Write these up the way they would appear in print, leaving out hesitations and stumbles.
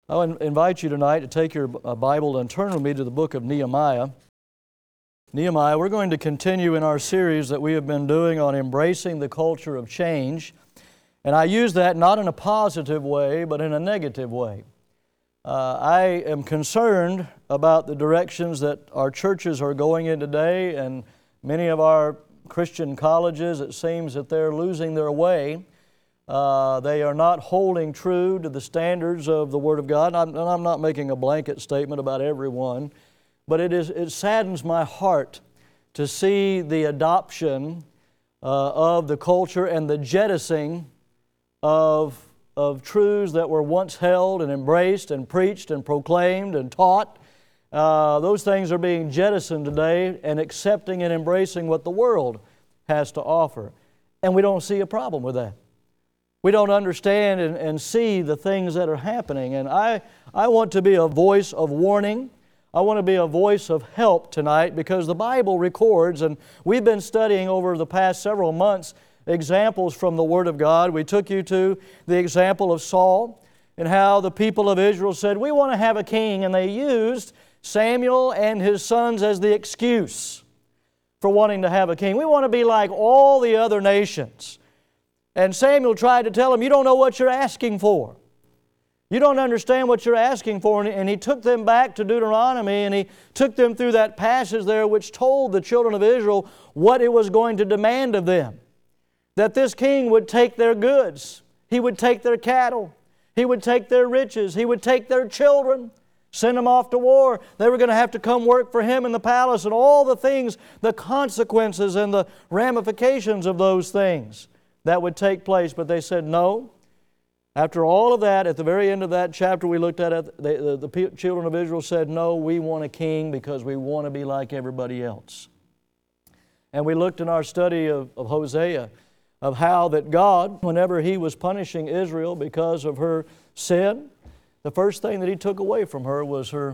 I invite you tonight to take your Bible and turn with me to the book of Nehemiah. Nehemiah, we're going to continue in our series that we have been doing on embracing the culture of change. And I use that not in a positive way, but in a negative way. I am concerned about the directions that our churches are going in today, and many of our Christian colleges, it seems that they're losing their way. They are not holding true to the standards of the Word of God. I'm not making a blanket statement about everyone, but it saddens my heart to see the adoption of the culture and the jettisoning of truths that were once held and embraced and preached and proclaimed and taught. Those things are being jettisoned today and accepting and embracing what the world has to offer. And we don't see a problem with that. We don't understand and see the things that are happening. And I want to be a voice of warning. I want to be a voice of help tonight because the Bible records, and we've been studying over the past several months examples from the Word of God. We took you to the example of Saul and how the people of Israel said, "We want to have a king," and they used Samuel and his sons as the excuse for wanting to have a king. We want to be like all the other nations. And Samuel tried to tell them, "You don't know what you're asking for. You don't understand what you're asking for." And he took them back to Deuteronomy, and he took them through that passage there which told the children of Israel what it was going to demand of them. That this king would take their goods. He would take their cattle. He would take their riches. He would take their children, send them off to war. They were going to have to come work for him in the palace, and all the things, the consequences and the ramifications of those things that would take place. But they said no. After all of that, at the very end of that chapter we looked at it, the children of Israel said, "No, we want a king because we want to be like everybody else." And we looked in our study of Hosea of how that God, whenever He was punishing Israel because of her sin, the first thing that He took away from her was her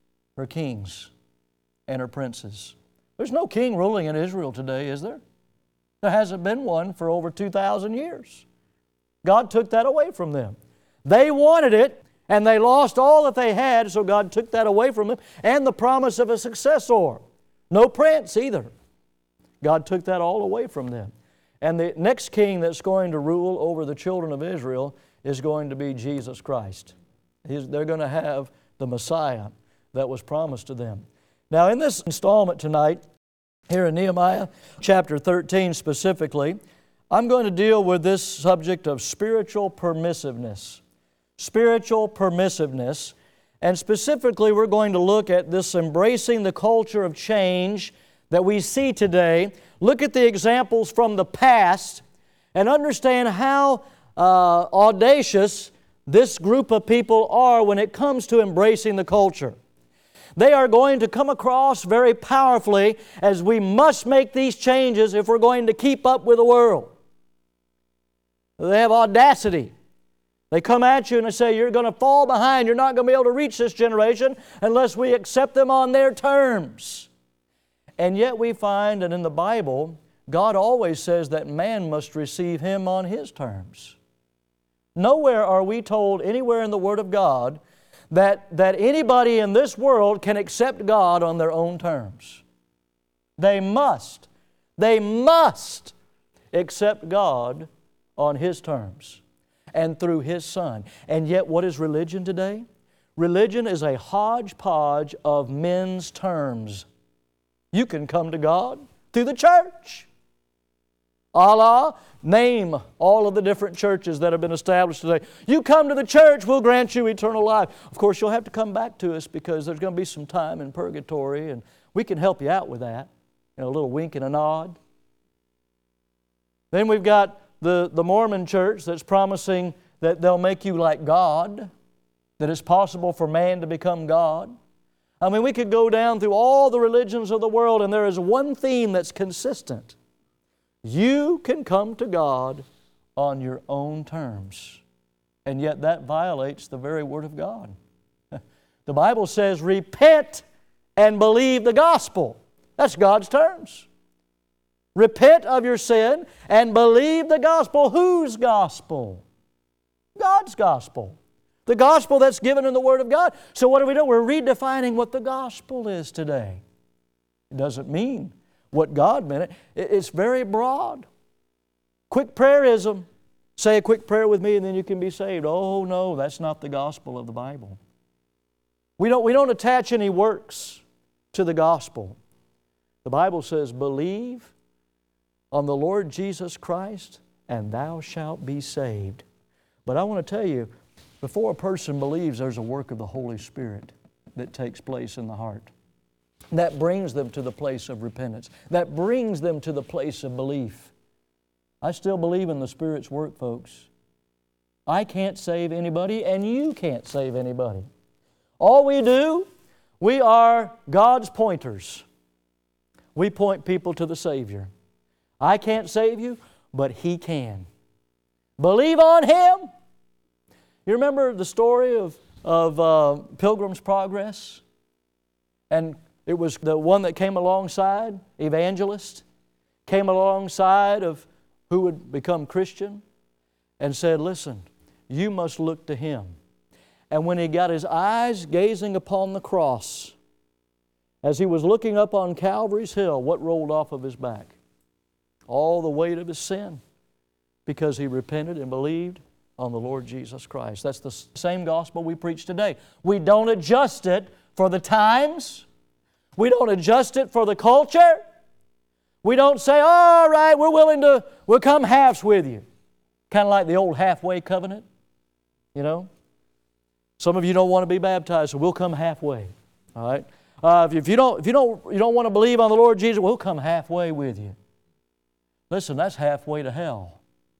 kings and her princes. There's no king ruling in Israel today, is there? There hasn't been one for over 2,000 years. God took that away from them. They wanted it, and they lost all that they had, so God took that away from them, and the promise of a successor. No prince either. God took that all away from them. And the next king that's going to rule over the children of Israel is going to be Jesus Christ. They're going to have the Messiah that was promised to them. Now, in this installment tonight, here in Nehemiah chapter 13 specifically, I'm going to deal with this subject of spiritual permissiveness. Spiritual permissiveness. And specifically, we're going to look at this embracing the culture of change that we see today. Look at the examples from the past and understand how audacious this group of people are when it comes to embracing the culture. They are going to come across very powerfully as we must make these changes if we're going to keep up with the world. They have audacity. They come at you and they say, "You're going to fall behind. You're not going to be able to reach this generation unless we accept them on their terms." And yet we find that in the Bible, God always says that man must receive Him on his terms. Nowhere are we told anywhere in the Word of God that anybody in this world can accept God on their own terms. They must accept God on His terms and through His Son. And yet what is religion today? Religion is a hodgepodge of men's terms. You can come to God through the church. Allah, name all of the different churches that have been established today. You come to the church, we'll grant you eternal life. Of course, you'll have to come back to us because there's going to be some time in purgatory, and we can help you out with that. A little wink and a nod. Then we've got the Mormon church that's promising that they'll make you like God, that it's possible for man to become God. I mean, we could go down through all the religions of the world, and there is one theme that's consistent. You can come to God on your own terms. And yet that violates the very Word of God. The Bible says, "Repent and believe the gospel." That's God's terms. Repent of your sin and believe the gospel. Whose gospel? God's gospel. The gospel that's given in the Word of God. So what do we do? We're redefining what the gospel is today. It doesn't mean what God meant. It's very broad. Quick prayerism. Say a quick prayer with me and then you can be saved. Oh no, that's not the gospel of the Bible. We don't attach any works to the gospel. The Bible says, believe on the Lord Jesus Christ and thou shalt be saved. But I want to tell you, before a person believes, there's a work of the Holy Spirit that takes place in the heart. That brings them to the place of repentance. That brings them to the place of belief. I still believe in the Spirit's work, folks. I can't save anybody, and you can't save anybody. All we do, we are God's pointers. We point people to the Savior. I can't save you, but He can. Believe on Him. You remember the story of Pilgrim's Progress? And it was the one that came alongside, evangelist, came alongside of who would become Christian and said, listen, you must look to Him. And when he got his eyes gazing upon the cross, as he was looking up on Calvary's hill, what rolled off of his back? All the weight of his sin, because he repented and believed on the Lord Jesus Christ. That's the same gospel we preach today. We don't adjust it for the times. We don't adjust it for the culture. We don't say, all right, we'll come halves with you. Kind of like the old halfway covenant, you know. Some of you don't want to be baptized, so we'll come halfway. All right. If you don't want to believe on the Lord Jesus, we'll come halfway with you. Listen, that's halfway to hell,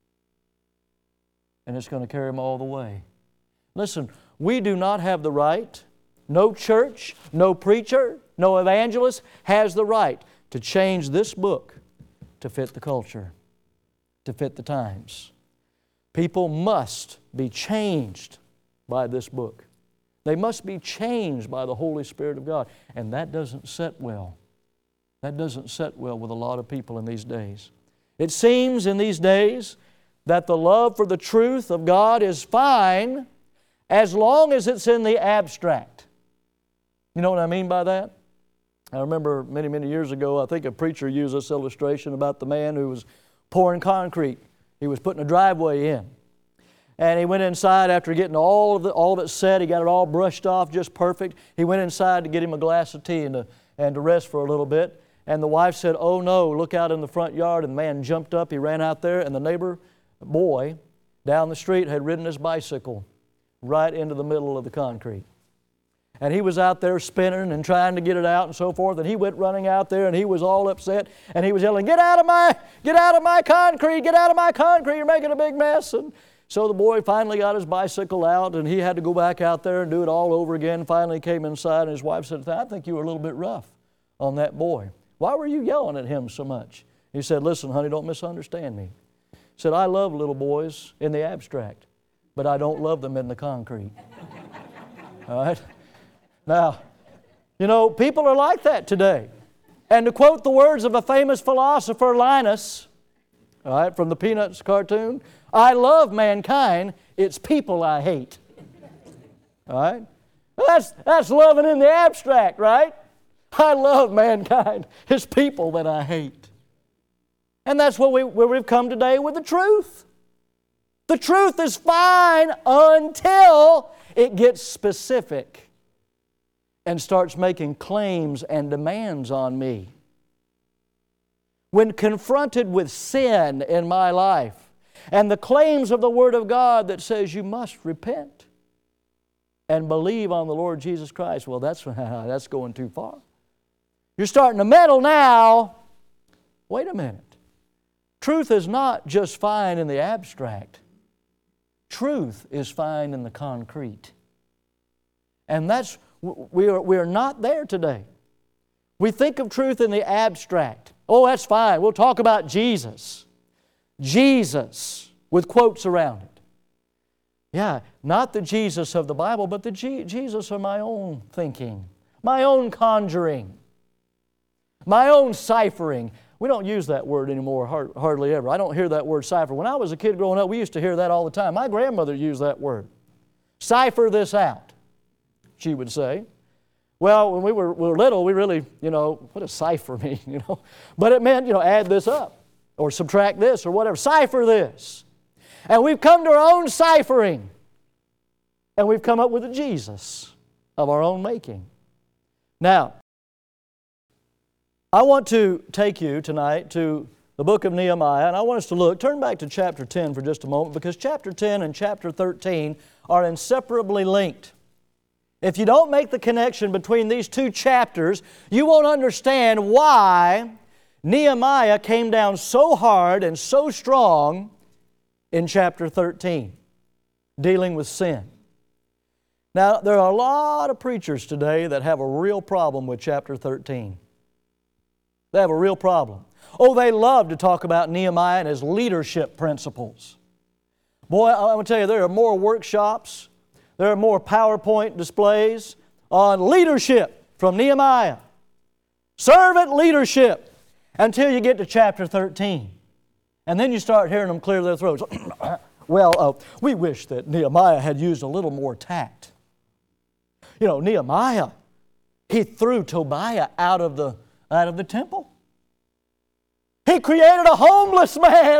and it's going to carry them all the way. Listen, we do not have the right. No church, no preacher, no evangelist has the right to change this book to fit the culture, to fit the times. People must be changed by this book. They must be changed by the Holy Spirit of God. And that doesn't set well. That doesn't set well with a lot of people in these days. It seems in these days that the love for the truth of God is fine as long as it's in the abstract. You know what I mean by that? I remember many, many years ago, I think a preacher used this illustration about the man who was pouring concrete. He was putting a driveway in. And he went inside after getting all of it set. He got it all brushed off just perfect. He went inside to get him a glass of tea and to rest for a little bit. And the wife said, oh no, look out in the front yard. And the man jumped up. He ran out there, and the neighbor boy down the street had ridden his bicycle right into the middle of the concrete. And he was out there spinning and trying to get it out and so forth. And he went running out there, and he was all upset. And he was yelling, get out of my concrete, get out of my concrete, you're making a big mess. And so the boy finally got his bicycle out, and he had to go back out there and do it all over again. Finally came inside, and his wife said, I think you were a little bit rough on that boy. Why were you yelling at him so much? He said, listen, honey, don't misunderstand me. He said, I love little boys in the abstract, but I don't love them in the concrete. All right? Now, you know, people are like that today. And to quote the words of a famous philosopher, Linus, all right, from the Peanuts cartoon, I love mankind, it's people I hate. All right? Well, that's loving in the abstract, right? I love mankind, it's people that I hate. And that's where we've come today with the truth. The truth is fine until it gets specific and starts making claims and demands on me. When confronted with sin in my life and the claims of the Word of God that says you must repent and believe on the Lord Jesus Christ, well, that's going too far. You're starting to meddle now. Wait a minute. Truth is not just fine in the abstract. Truth is fine in the concrete. And we are not there today. We think of truth in the abstract. Oh, that's fine. We'll talk about Jesus. Jesus, with quotes around it. Yeah, not the Jesus of the Bible, but the Jesus of my own thinking, my own conjuring, my own ciphering. We don't use that word anymore, hardly ever. I don't hear that word cipher. When I was a kid growing up, we used to hear that all the time. My grandmother used that word. Cipher this out, she would say. Well, when we were little, we really, what does cipher mean, But it meant, add this up or subtract this or whatever. Cipher this. And we've come to our own ciphering. And we've come up with a Jesus of our own making. Now, I want to take you tonight to the book of Nehemiah, and I want us to turn back to chapter 10 for just a moment, because chapter 10 and chapter 13 are inseparably linked. If you don't make the connection between these two chapters, you won't understand why Nehemiah came down so hard and so strong in chapter 13, dealing with sin. Now, there are a lot of preachers today that have a real problem with chapter 13. They have a real problem. Oh, they love to talk about Nehemiah and his leadership principles. Boy, I'm going to tell you, there are more workshops, there are more PowerPoint displays on leadership from Nehemiah. Servant leadership until you get to chapter 13. And then you start hearing them clear their throats. Well, we wish that Nehemiah had used a little more tact. Nehemiah, he threw Tobiah out of the temple. He created a homeless man.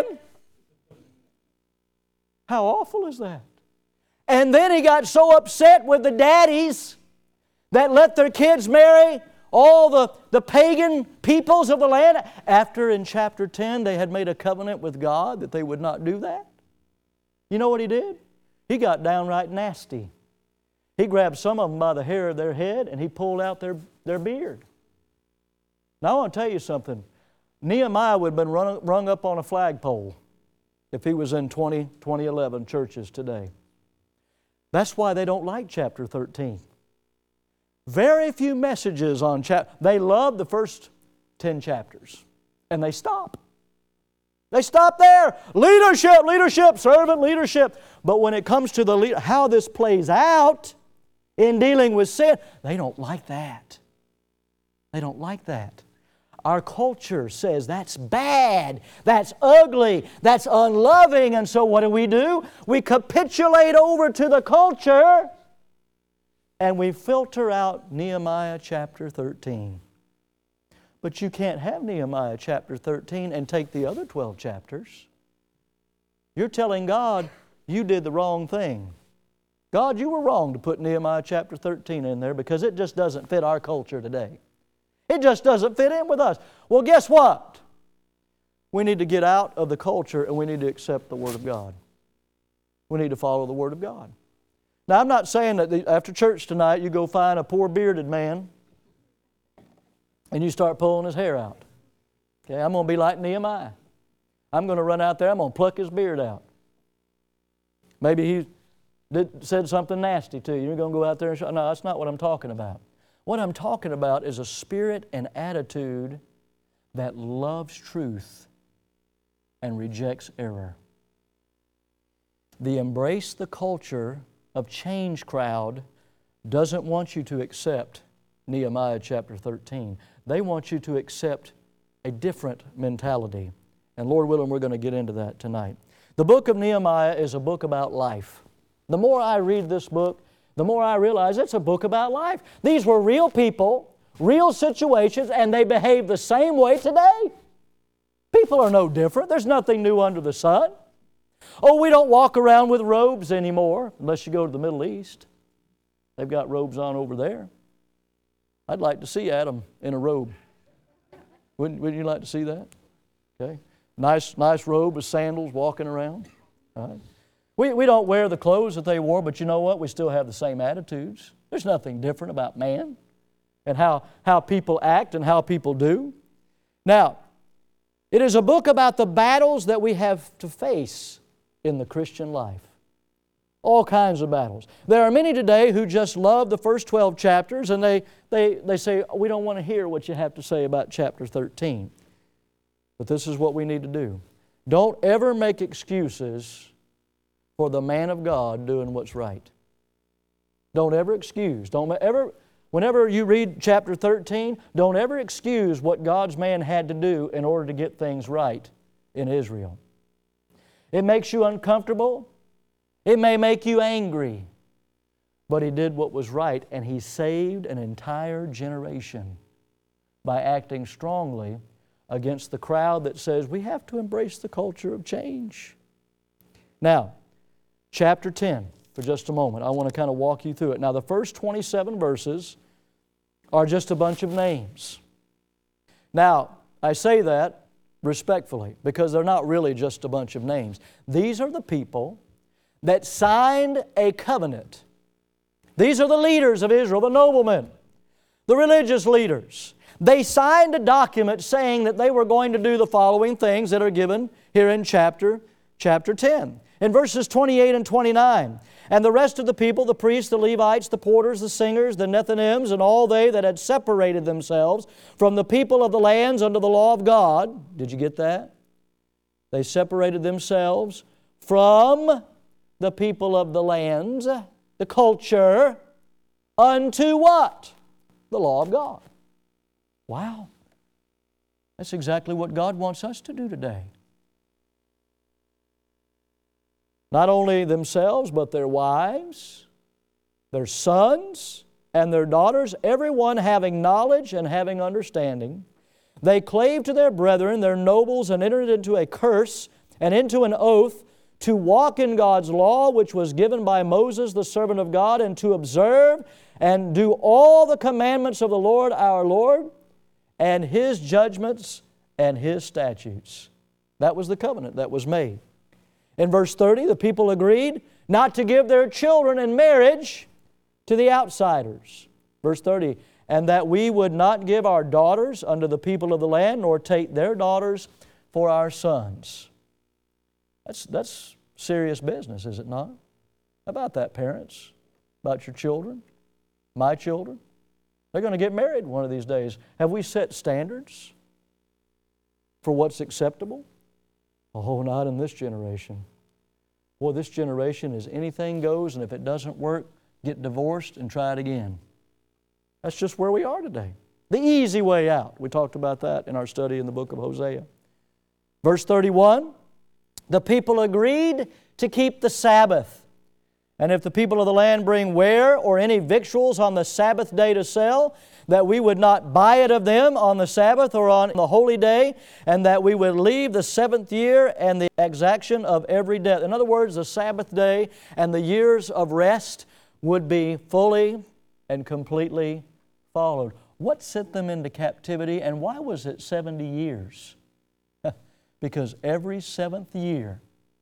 How awful is that? And then he got so upset with the daddies that let their kids marry all the pagan peoples of the land, after in chapter 10 they had made a covenant with God that they would not do that. You know what he did? He got downright nasty. He grabbed some of them by the hair of their head and he pulled out their beard. Now I want to tell you something. Nehemiah would have been rung up on a flagpole if he was in 2011 churches today. That's why they don't like chapter 13. Very few messages on they love the first 10 chapters, and they stop. They stop there. Leadership, servant leadership. But when it comes to how this plays out in dealing with sin, they don't like that. They don't like that. Our culture says that's bad, that's ugly, that's unloving, and so what do? We capitulate over to the culture and we filter out Nehemiah chapter 13. But you can't have Nehemiah chapter 13 and take the other 12 chapters. You're telling God you did the wrong thing. God, you were wrong to put Nehemiah chapter 13 in there because it just doesn't fit our culture today. It just doesn't fit in with us. Well, guess what? We need to get out of the culture and we need to accept the Word of God. We need to follow the Word of God. Now, I'm not saying that after church tonight you go find a poor bearded man and you start pulling his hair out. Okay, I'm going to be like Nehemiah. I'm going to run out there, I'm going to pluck his beard out. Maybe he said something nasty to you. You're going to go out there and show. No, that's not what I'm talking about. What I'm talking about is a spirit and attitude that loves truth and rejects error. The embrace the culture of change crowd doesn't want you to accept Nehemiah chapter 13. They want you to accept a different mentality. And Lord willing, we're going to get into that tonight. The book of Nehemiah is a book about life. The more I read this book, the more I realize it's a book about life. These were real people, real situations, and they behave the same way today. People are no different. There's nothing new under the sun. Oh, we don't walk around with robes anymore, unless you go to the Middle East. They've got robes on over there. I'd like to see Adam in a robe. Wouldn't you like to see that? Okay. Nice robe with sandals walking around. All right. We don't wear the clothes that they wore, but you know what? We still have the same attitudes. There's nothing different about man and how people act and how people do. Now, it is a book about the battles that we have to face in the Christian life. All kinds of battles. There are many today who just love the first 12 chapters and they say, we don't want to hear what you have to say about chapter 13. But this is what we need to do. Don't ever make excuses for the man of God doing what's right. Don't ever excuse. Whenever you read chapter 13, don't ever excuse what God's man had to do in order to get things right in Israel. It makes you uncomfortable. It may make you angry. but he did what was right, and he saved an entire generation by acting strongly against the crowd that says we have to embrace the culture of change. Now, chapter 10, for just a moment. I want to kind of walk you through it. Now, the first 27 verses are just a bunch of names. Now, I say that respectfully because they're not really just a bunch of names. These are the people that signed a covenant. These are the leaders of Israel, the noblemen, the religious leaders. They signed a document saying that they were going to do the following things that are given here in chapter 10. In verses 28 and 29, and the rest of the people, the priests, the Levites, the porters, the singers, the Nethinims, and all they that had separated themselves from the people of the lands under the law of God. Did you get that? They separated themselves from the people of the lands, the culture, unto what? The law of God. Wow. That's exactly what God wants us to do today. Not only themselves, but their wives, their sons, and their daughters, everyone having knowledge and having understanding. They clave to their brethren, their nobles, and entered into a curse and into an oath to walk in God's law, which was given by Moses, the servant of God, and to observe and do all the commandments of the Lord our Lord, and His judgments and His statutes. That was the covenant that was made. In verse 30, the people agreed not to give their children in marriage to the outsiders. Verse 30, and that we would not give our daughters unto the people of the land, nor take their daughters for our sons. That's serious business, is it not? How about that, parents? About your children? My children? They're going to get married one of these days. Have we set standards for what's acceptable? Oh, not in this generation. Boy, this generation is anything goes, and if it doesn't work, get divorced and try it again. That's just where we are today. The easy way out. We talked about that in our study in the book of Hosea. Verse 31, the people agreed to keep the Sabbath. And if the people of the land bring ware or any victuals on the Sabbath day to sell, that we would not buy it of them on the Sabbath or on the holy day, and that we would leave the seventh year and the exaction of every debt. In other words, the Sabbath day and the years of rest would be fully and completely followed. What sent them into captivity, and why was it 70 years? Because every seventh year,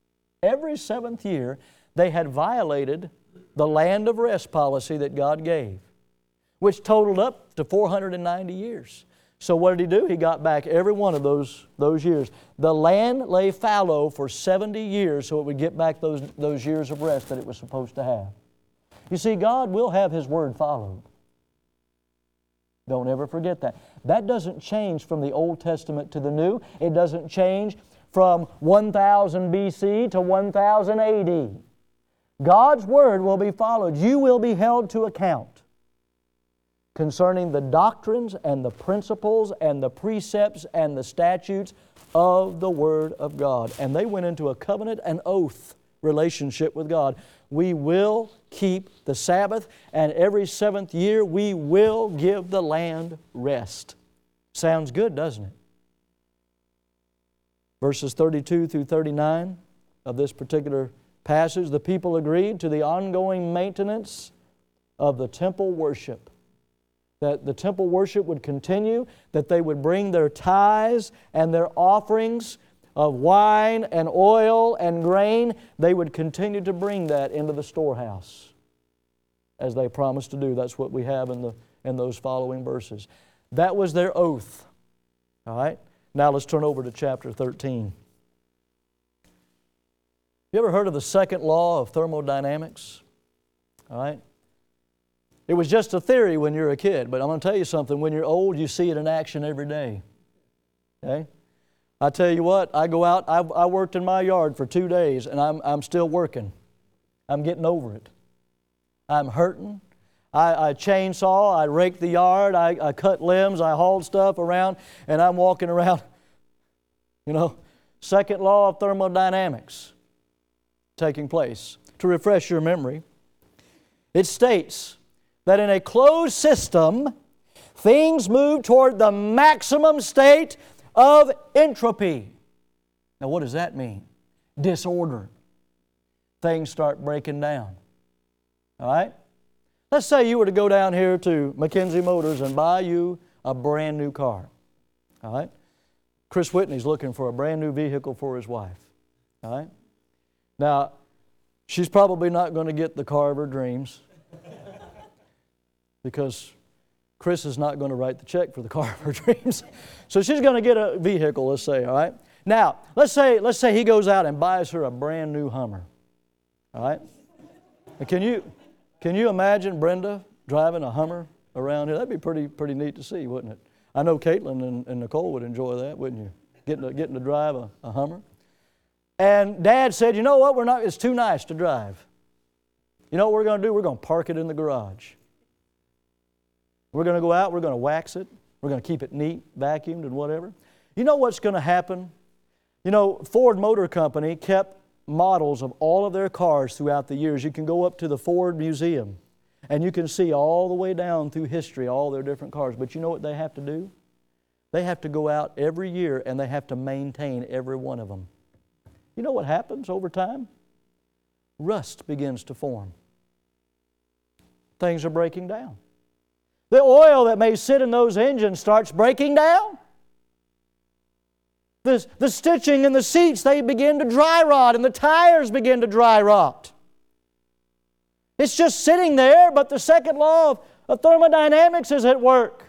they had violated the land of rest policy that God gave, which totaled up to 490 years. So what did He do? He got back every one of those years. The land lay fallow for 70 years so it would get back those years of rest that it was supposed to have. You see, God will have His Word followed. Don't ever forget that. That doesn't change from the Old Testament to the New. It doesn't change from 1000 BC to 1000 AD. God's Word will be followed. You will be held to account concerning the doctrines and the principles and the precepts and the statutes of the Word of God. And they went into a covenant and oath relationship with God. We will keep the Sabbath, and every seventh year we will give the land rest. Sounds good, doesn't it? Verses 32 through 39 of this particular passage, the people agreed to the ongoing maintenance of the temple worship. That the temple worship would continue, that they would bring their tithes and their offerings of wine and oil and grain. They would continue to bring that into the storehouse as they promised to do. That's what we have in those following verses. That was their oath. All right? Now let's turn over to chapter 13. You ever heard of the second law of thermodynamics? All right? It was just a theory when you were a kid, but I'm going to tell you something. When you're old, you see it in action every day. Okay? I tell you what, I go out, I worked in my yard for 2 days, and I'm still working. I'm getting over it. I'm hurting. I chainsaw, I raked the yard, I cut limbs, I hauled stuff around, and I'm walking around. You know, second law of thermodynamics taking place. To refresh your memory, it states that in a closed system, things move toward the maximum state of entropy. Now, what does that mean? Disorder. Things start breaking down. All right? Let's say you were to go down here to McKenzie Motors and buy you a brand new car. All right? Chris Whitney's looking for a brand new vehicle for his wife. All right? Now, she's probably not going to get the car of her dreams because Chris is not going to write the check for the car of her dreams. So she's going to get a vehicle, let's say, all right? Now, let's say he goes out and buys her a brand new Hummer. All right? And can you imagine Brenda driving a Hummer around here? That'd be pretty neat to see, wouldn't it? I know Caitlin and Nicole would enjoy that, wouldn't you? Getting to drive a Hummer. And Dad said, you know what, it's too nice to drive. You know what we're going to do? We're going to park it in the garage. We're going to go out, we're going to wax it, we're going to keep it neat, vacuumed and whatever. You know what's going to happen? You know, Ford Motor Company kept models of all of their cars throughout the years. You can go up to the Ford Museum and you can see all the way down through history all their different cars. But you know what they have to do? They have to go out every year and they have to maintain every one of them. You know what happens over time? Rust begins to form. Things are breaking down. The oil that may sit in those engines starts breaking down. The stitching in the seats, they begin to dry rot, and the tires begin to dry rot. It's just sitting there, but the second law of thermodynamics is at work.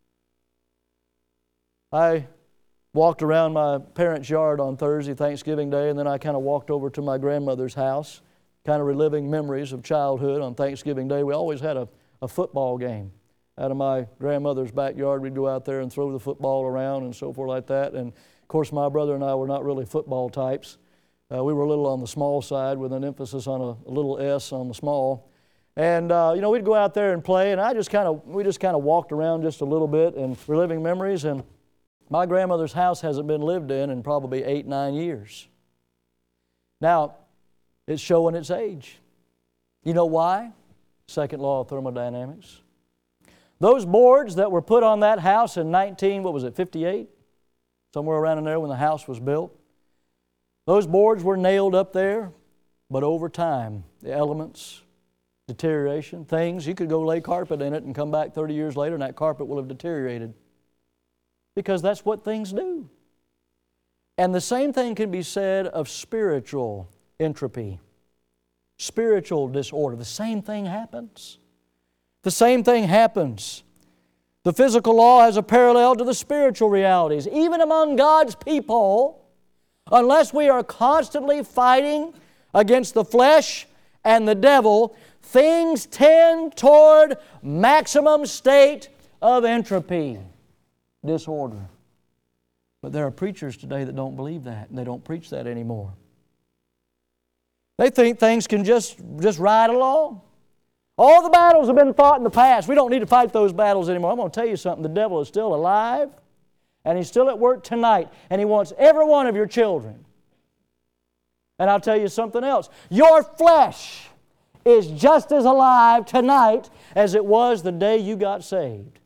I walked around my parents' yard on Thursday, Thanksgiving Day, and then I kind of walked over to my grandmother's house, kind of reliving memories of childhood on Thanksgiving Day. We always had a football game. Out of my grandmother's backyard, we'd go out there and throw the football around and so forth like that. And of course, my brother and I were not really football types. We were a little on the small side with an emphasis on a little S on the small. And, we'd go out there and play, and we just kind of walked around just a little bit and reliving memories. And my grandmother's house hasn't been lived in probably 8-9 years. Now, it's showing its age. You know why? Second law of thermodynamics. Those boards that were put on that house in 58? Somewhere around in there when the house was built. Those boards were nailed up there, but over time, the elements, deterioration, things, you could go lay carpet in it and come back 30 years later and that carpet will have deteriorated. Because that's what things do. And the same thing can be said of spiritual entropy, spiritual disorder. The same thing happens. The same thing happens. The physical law has a parallel to the spiritual realities. Even among God's people, unless we are constantly fighting against the flesh and the devil, things tend toward maximum state of entropy, disorder. But there are preachers today that don't believe that, and they don't preach that anymore. They think things can just ride along. All the battles have been fought in the past. We don't need to fight those battles anymore. I'm going to tell you something. The devil is still alive, and he's still at work tonight, and he wants every one of your children. And I'll tell you something else. Your flesh is just as alive tonight as it was the day you got saved.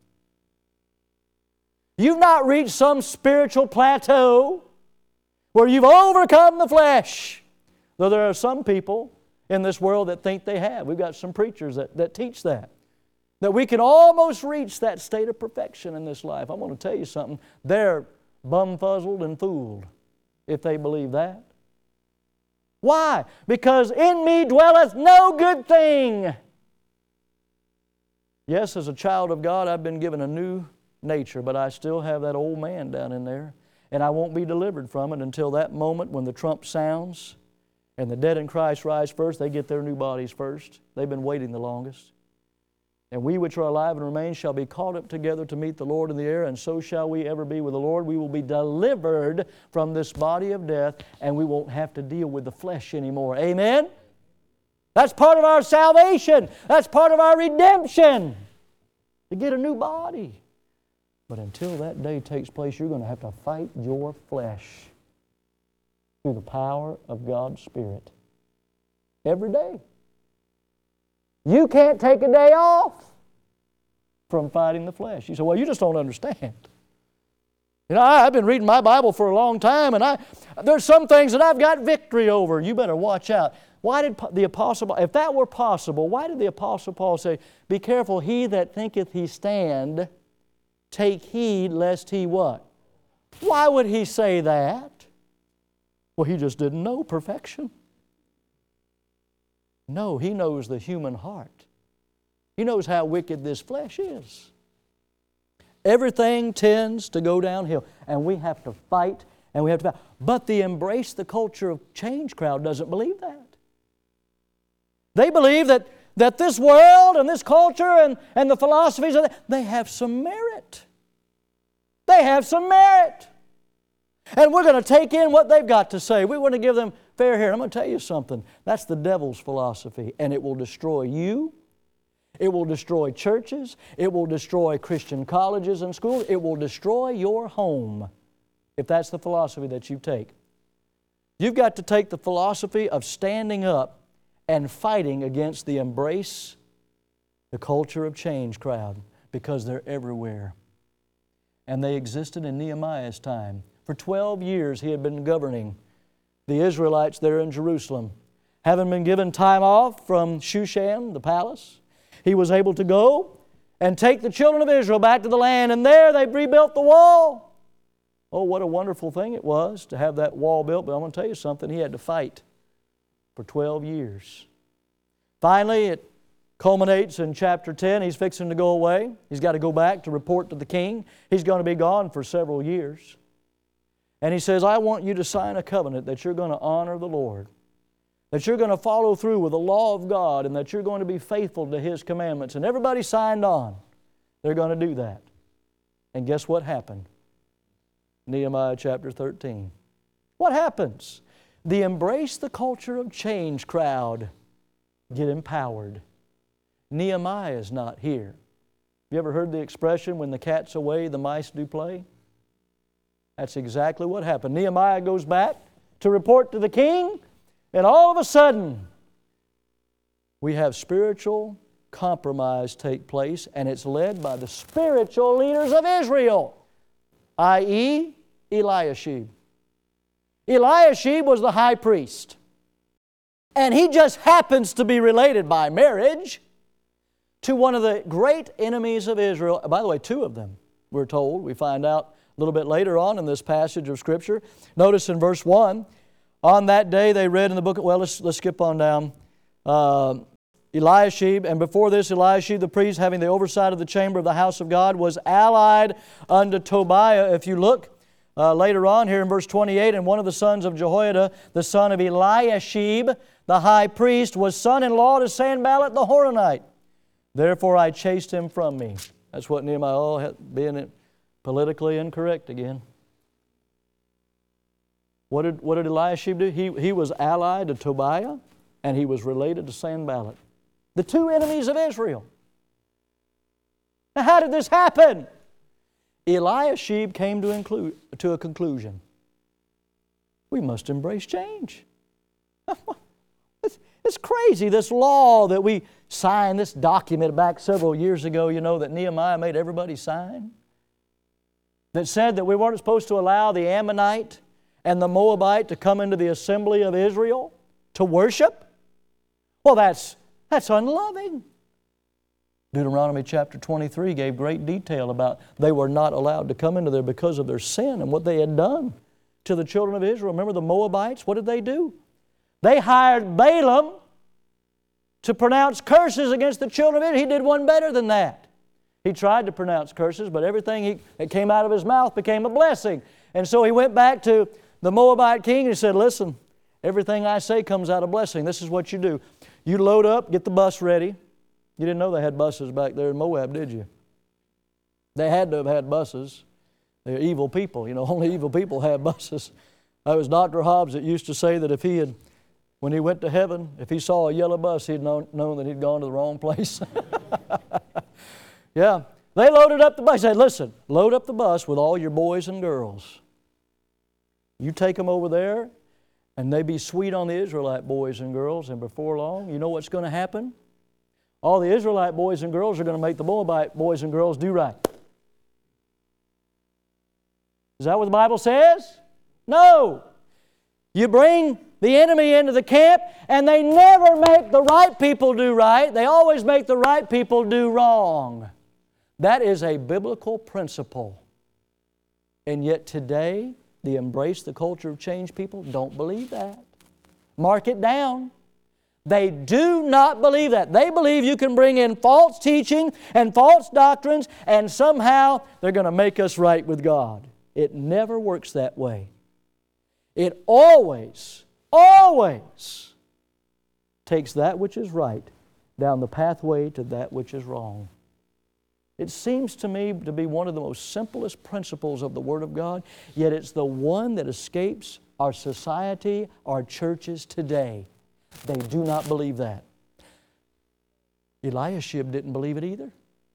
You've not reached some spiritual plateau where you've overcome the flesh. Though there are some people in this world that think they have. We've got some preachers that teach that we can almost reach that state of perfection in this life. I'm going to tell you something. They're bumfuzzled and fooled if they believe that. Why? Because in me dwelleth no good thing. Yes, as a child of God, I've been given a new nature, but I still have that old man down in there, and I won't be delivered from it until that moment when the trump sounds and the dead in Christ rise first. They get their new bodies first. They've been waiting the longest. And we which are alive and remain shall be caught up together to meet the Lord in the air, and so shall we ever be with the Lord. We will be delivered from this body of death, and we won't have to deal with the flesh anymore. Amen? That's part of our salvation. That's part of our redemption, to get a new body. But until that day takes place, you're going to have to fight your flesh through the power of God's Spirit every day. You can't take a day off from fighting the flesh. You say, well, you just don't understand. You know, I've been reading my Bible for a long time, and there's some things that I've got victory over. You better watch out. Why did the Apostle, if that were possible, why did the Apostle Paul say, be careful, he that thinketh he stand, take heed lest he what? Why would he say that? Well, he just didn't know perfection. No, he knows the human heart. He knows how wicked this flesh is. Everything tends to go downhill, and we have to fight, and we have to fight. But the Embrace the Culture of Change crowd doesn't believe that. They believe that this world and this culture and the philosophies, they have some merit. They have some merit. And we're going to take in what they've got to say. We want to give them fair hearing. I'm going to tell you something. That's the devil's philosophy, and it will destroy you. It will destroy churches. It will destroy Christian colleges and schools. It will destroy your home if that's the philosophy that you take. You've got to take the philosophy of standing up and fighting against the Embrace the Culture of Change crowd, because they're everywhere. And they existed in Nehemiah's time. For 12 years he had been governing the Israelites there in Jerusalem. Having been given time off from Shushan, the palace, he was able to go and take the children of Israel back to the land, and there they rebuilt the wall. Oh, what a wonderful thing it was to have that wall built, but I'm going to tell you something, he had to fight for 12 years. Finally, it culminates in chapter 10. He's fixing to go away. He's got to go back to report to the king. He's going to be gone for several years. And he says, I want you to sign a covenant that you're going to honor the Lord, that you're going to follow through with the law of God, and that you're going to be faithful to His commandments. And everybody signed on. They're going to do that. And guess what happened? Nehemiah chapter 13. What happens? The Embrace the Culture of Change crowd get empowered. Nehemiah is not here. You ever heard the expression, when the cat's away, the mice do play? That's exactly what happened. Nehemiah goes back to report to the king, and all of a sudden, we have spiritual compromise take place, and it's led by the spiritual leaders of Israel, i.e., Eliashib. Eliashib was the high priest, and he just happens to be related by marriage to one of the great enemies of Israel. By the way, two of them, we're told. We find out a little bit later on in this passage of Scripture. Notice in verse 1, on that day they read in the book, let's skip on down. Eliashib, and before this Eliashib the priest, having the oversight of the chamber of the house of God, was allied unto Tobiah. If you look later on here in verse 28, and one of the sons of Jehoiada, the son of Eliashib, the high priest, was son-in-law to Sanballat the Horonite. Therefore I chased him from me. That's what Nehemiah, being politically incorrect again. What did Eliashib do? He was allied to Tobiah, and he was related to Sanballat, the two enemies of Israel. Now, how did this happen? Eliashib came to a conclusion. We must embrace change. It's crazy, this law that we signed, this document back several years ago, you know, that Nehemiah made everybody sign, that said that we weren't supposed to allow the Ammonite and the Moabite to come into the assembly of Israel to worship. Well, that's unloving. Deuteronomy chapter 23 gave great detail about they were not allowed to come into there because of their sin and what they had done to the children of Israel. Remember the Moabites? What did they do? They hired Balaam to pronounce curses against the children of Israel. He did one better than that. He tried to pronounce curses, but everything that came out of his mouth became a blessing. And so he went back to the Moabite king and he said, listen, everything I say comes out of blessing. This is what you do. You load up, get the bus ready. You didn't know they had buses back there in Moab, did you? They had to have had buses. They're evil people. You know, only evil people have buses. It was Dr. Hobbs that used to say that when he went to heaven, if he saw a yellow bus, he'd known that he'd gone to the wrong place. Yeah. They loaded up the bus. He said, listen, load up the bus with all your boys and girls. You take them over there, and they be sweet on the Israelite boys and girls, and before long, you know what's going to happen? All the Israelite boys and girls are going to make the Moabite boys and girls do right. Is that what the Bible says? No. You bring the enemy into the camp, and they never make the right people do right. They always make the right people do wrong. That is a biblical principle. And yet today, the embrace the culture of change people don't believe that. Mark it down. They do not believe that. They believe you can bring in false teaching and false doctrines, and somehow they're going to make us right with God. It never works that way. It always takes that which is right down the pathway to that which is wrong. It seems to me to be one of the most simplest principles of the Word of God, yet it's the one that escapes our society, our churches today. They do not believe that. Eliashib didn't believe it either.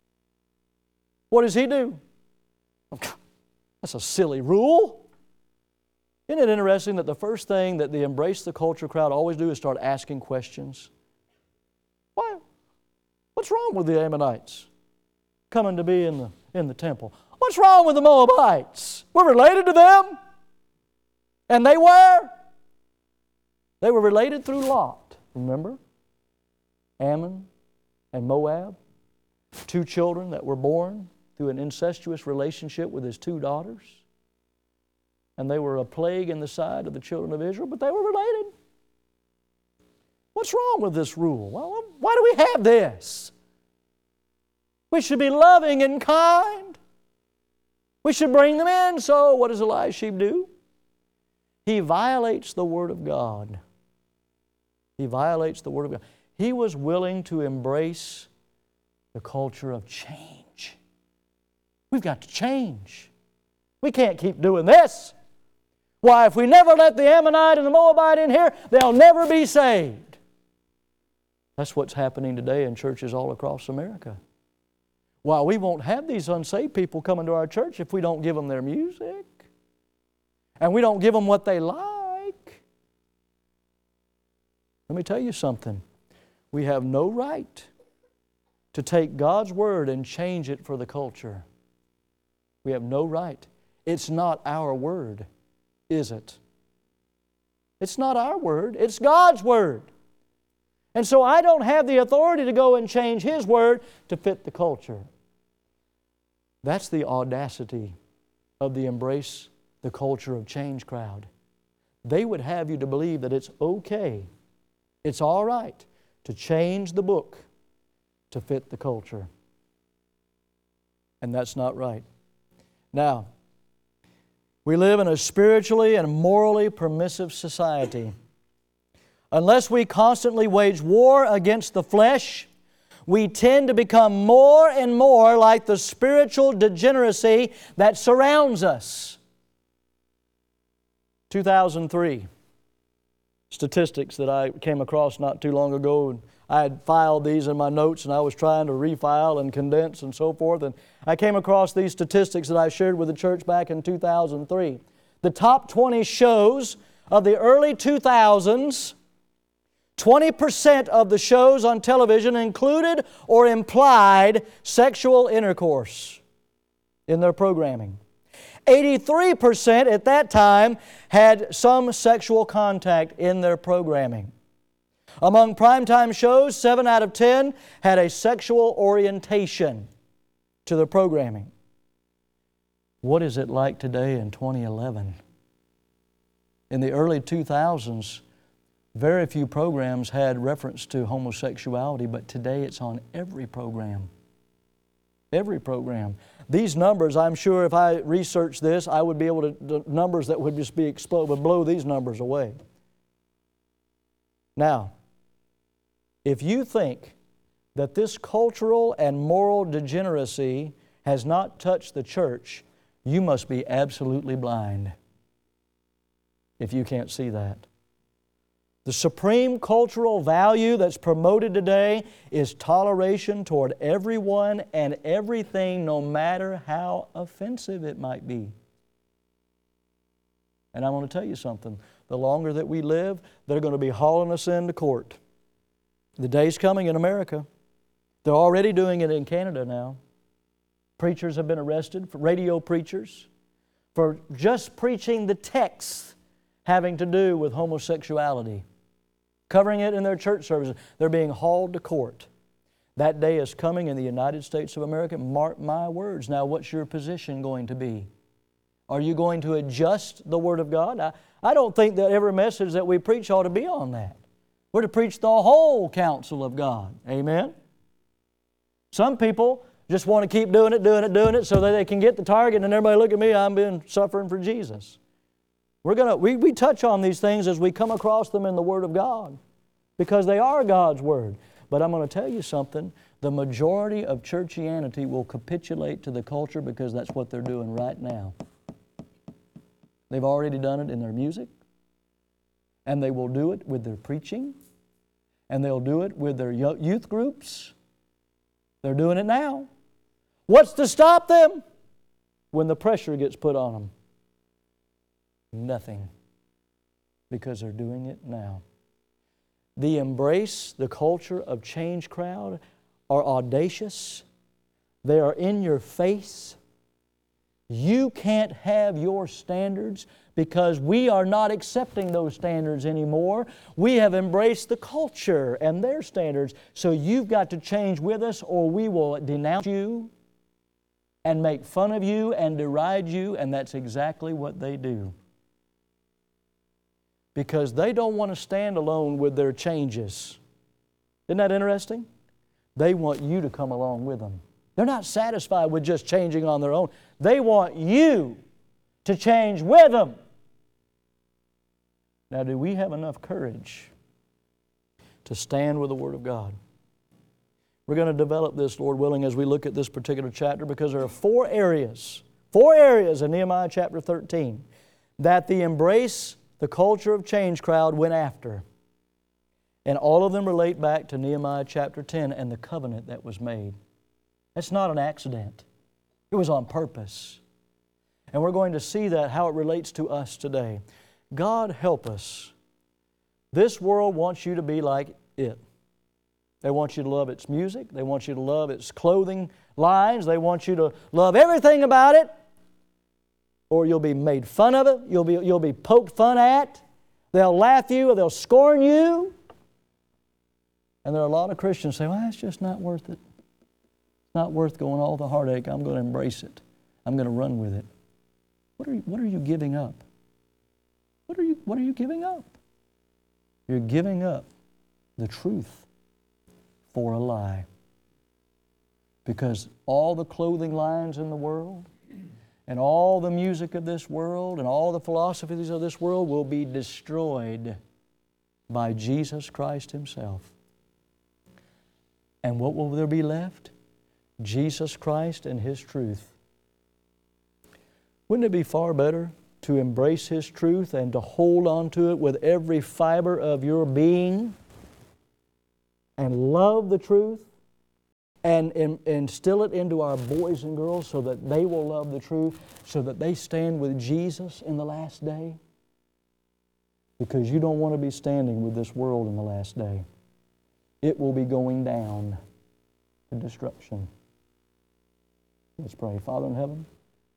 What does he do? That's a silly rule. Isn't it interesting that the first thing that the Embrace the Culture crowd always do is start asking questions? Why? What's wrong with the Ammonites coming to be in the temple? What's wrong with the Moabites? We're related to them. And they were. They were related through Lot, remember? Ammon and Moab, two children that were born through an incestuous relationship with his two daughters. And they were a plague in the side of the children of Israel, but they were related. What's wrong with this rule? Well, why do we have this? We should be loving and kind. We should bring them in. So what does Eliashib do? He violates the Word of God. He violates the Word of God. He was willing to embrace the culture of change. We've got to change. We can't keep doing this. Why, if we never let the Ammonite and the Moabite in here, they'll never be saved. That's what's happening today in churches all across America. Why, we won't have these unsaved people coming to our church if we don't give them their music. And we don't give them what they like. Let me tell you something. We have no right to take God's Word and change it for the culture. We have no right. It's not our Word, is it? It's not our Word. It's God's Word. And so I don't have the authority to go and change His Word to fit the culture. That's the audacity of the Embrace the Culture of Change crowd. They would have you to believe that it's okay, it's all right to change the book to fit the culture. And that's not right. Now, we live in a spiritually and morally permissive society. Unless we constantly wage war against the flesh, we tend to become more and more like the spiritual degeneracy that surrounds us. 2003 statistics that I came across not too long ago. I had filed these in my notes and I was trying to refile and condense and so forth. And I came across these statistics that I shared with the church back in 2003. The top 20 shows of the early 2000s, 20% of the shows on television included or implied sexual intercourse in their programming. 83% at that time had some sexual contact in their programming. Among primetime shows, 7 out of 10 had a sexual orientation to the programming. What is it like today in 2011? In the early 2000s, very few programs had reference to homosexuality, but today it's on every program. Every program. These numbers, I'm sure if I researched this, I would be able to, the numbers that would just be explode, would blow these numbers away. Now, if you think that this cultural and moral degeneracy has not touched the church, you must be absolutely blind if you can't see that. The supreme cultural value that's promoted today is toleration toward everyone and everything, no matter how offensive it might be. And I want to tell you something. The longer that we live, they're going to be hauling us into court. The day's coming in America They're already doing it in Canada now. Preachers have been arrested, radio preachers, for just preaching the texts having to do with homosexuality, covering it in their church services. They're being hauled to court. That day is coming in the United States of America. Mark my words. Now, what's your position going to be? Are you going to adjust the Word of God? I don't think that every message that we preach ought to be on that. We're to preach the whole counsel of God. Amen? Some people just want to keep doing it so that they can get the target and everybody look at me, I'm been suffering for Jesus. We touch on these things as we come across them in the Word of God because they are God's Word. But I'm going to tell you something. The majority of churchianity will capitulate to the culture because that's what they're doing right now. They've already done it in their music, and they will do it with their preaching, and they'll do it with their youth groups. They're doing it now. What's to stop them when the pressure gets put on them? Nothing, because they're doing it now. The Embrace the Culture of Change crowd are audacious. They are in your face. You can't have your standards because we are not accepting those standards anymore. We have embraced the culture and their standards. So you've got to change with us or we will denounce you and make fun of you and deride you, and that's exactly what they do. Because they don't want to stand alone with their changes. Isn't that interesting? They want you to come along with them. They're not satisfied with just changing on their own. They want you to change with them. Now, do we have enough courage to stand with the Word of God? We're going to develop this, Lord willing, as we look at this particular chapter because there are four areas in Nehemiah chapter 13 that the Embrace the Culture of Change crowd went after. And all of them relate back to Nehemiah chapter 10 and the covenant that was made. That's not an accident. It was on purpose. And we're going to see that, how it relates to us today. God help us. This world wants you to be like it. They want you to love its music. They want you to love its clothing lines. They want you to love everything about it. Or you'll be made fun of it. You'll be poked fun at. They'll laugh you or they'll scorn you. And there are a lot of Christians say, well, it's just not worth it. It's not worth going all the heartache. I'm going to embrace it. I'm going to run with it. What are you giving up? What are you giving up? You're giving up the truth for a lie. Because all the clothing lines in the world and all the music of this world and all the philosophies of this world will be destroyed by Jesus Christ Himself. And what will there be left? Jesus Christ and His truth. Wouldn't it be far better to embrace His truth and to hold on to it with every fiber of your being and love the truth and instill it into our boys and girls so that they will love the truth, so that they stand with Jesus in the last day? Because you don't want to be standing with this world in the last day. It will be going down to destruction. Let's pray. Father in heaven,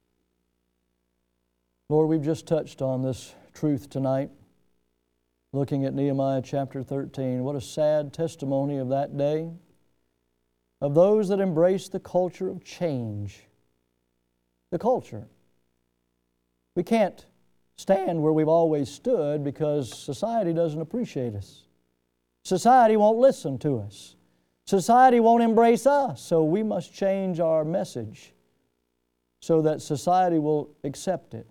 Lord, we've just touched on this truth tonight, looking at Nehemiah chapter 13. What a sad testimony of that day, of those that embrace the culture of change. The culture. We can't stand where we've always stood because society doesn't appreciate us. Society won't listen to us. Society won't embrace us, so we must change our message so that society will accept it.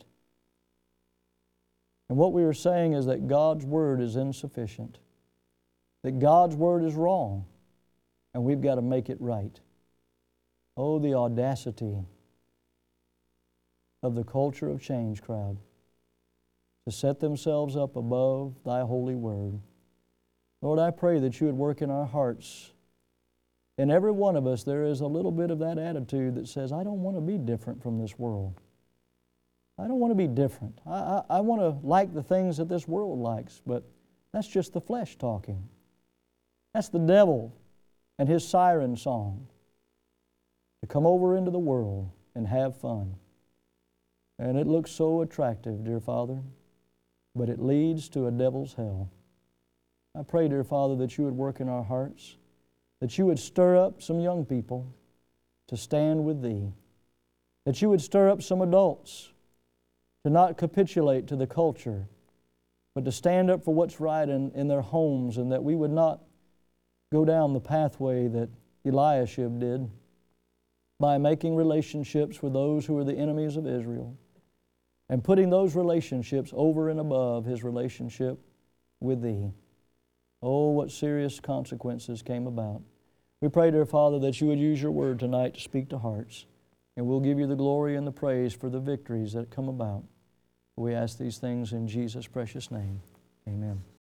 And what we are saying is that God's Word is insufficient, that God's Word is wrong, and we've got to make it right. Oh, the audacity of the culture of change crowd to set themselves up above Thy holy Word. Lord, I pray that You would work in our hearts. In every one of us, there is a little bit of that attitude that says, I don't want to be different from this world. I don't want to be different. I want to like the things that this world likes, but that's just the flesh talking. That's the devil and his siren song to come over into the world and have fun. And it looks so attractive, dear Father, but it leads to a devil's hell. I pray, dear Father, that you would work in our hearts, that you would stir up some young people to stand with Thee, that you would stir up some adults to not capitulate to the culture, but to stand up for what's right in their homes, and that we would not go down the pathway that Eliashib did by making relationships with those who are the enemies of Israel and putting those relationships over and above his relationship with Thee. Oh, what serious consequences came about. We pray, dear Father, that you would use your word tonight to speak to hearts, and we'll give you the glory and the praise for the victories that come about. We ask these things in Jesus' precious name. Amen.